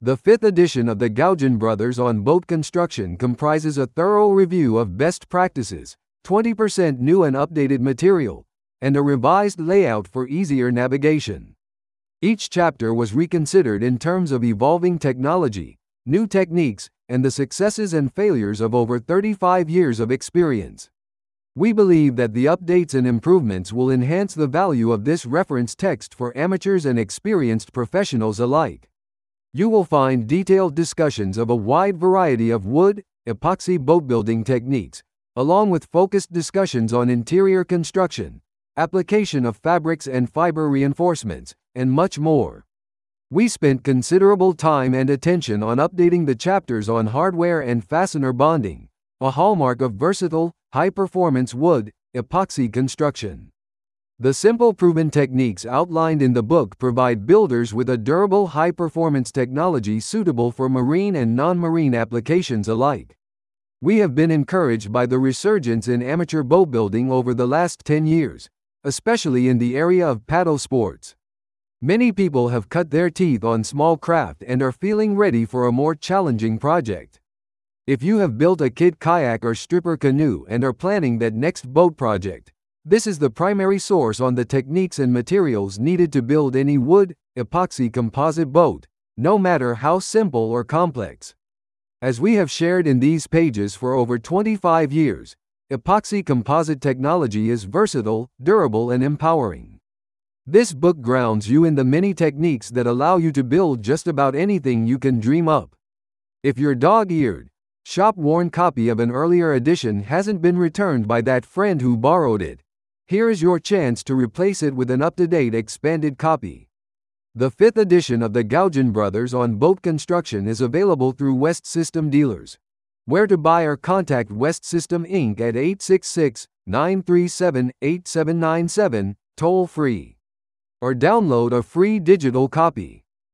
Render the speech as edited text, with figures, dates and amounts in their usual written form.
The fifth edition of the Gauguin Brothers on Boat Construction comprises a thorough review of best practices, 20% new and updated material, and a revised layout for easier navigation. Each chapter was reconsidered in terms of evolving technology, new techniques, and the successes and failures of over 35 years of experience. We believe that the updates and improvements will enhance the value of this reference text for amateurs and experienced professionals alike. You will find detailed discussions of a wide variety of wood, epoxy boat building techniques, along with focused discussions on interior construction, application of fabrics and fiber reinforcements, and much more. We spent considerable time and attention on updating the chapters on hardware and fastener bonding, a hallmark of versatile, high-performance wood, epoxy construction. The simple proven techniques outlined in the book provide builders with a durable high-performance technology suitable for marine and non-marine applications alike. We have been encouraged by the resurgence in amateur boat building over the last 10 years, especially in the area of paddle sports. Many people have cut their teeth on small craft and are feeling ready for a more challenging project. If you have built a kid kayak or stripper canoe and are planning that next boat project, this is the primary source on the techniques and materials needed to build any wood, epoxy composite boat, no matter how simple or complex. As we have shared in these pages for over 25 years, epoxy composite technology is versatile, durable, and empowering. This book grounds you in the many techniques that allow you to build just about anything you can dream up. If your dog-eared, shop-worn copy of an earlier edition hasn't been returned by that friend who borrowed it, here is your chance to replace it with an up-to-date expanded copy. The fifth edition of the Gauguin Brothers on Boat Construction is available through West System dealers. Where to buy or contact West System Inc. at 866-937-8797, toll-free. Or download a free digital copy.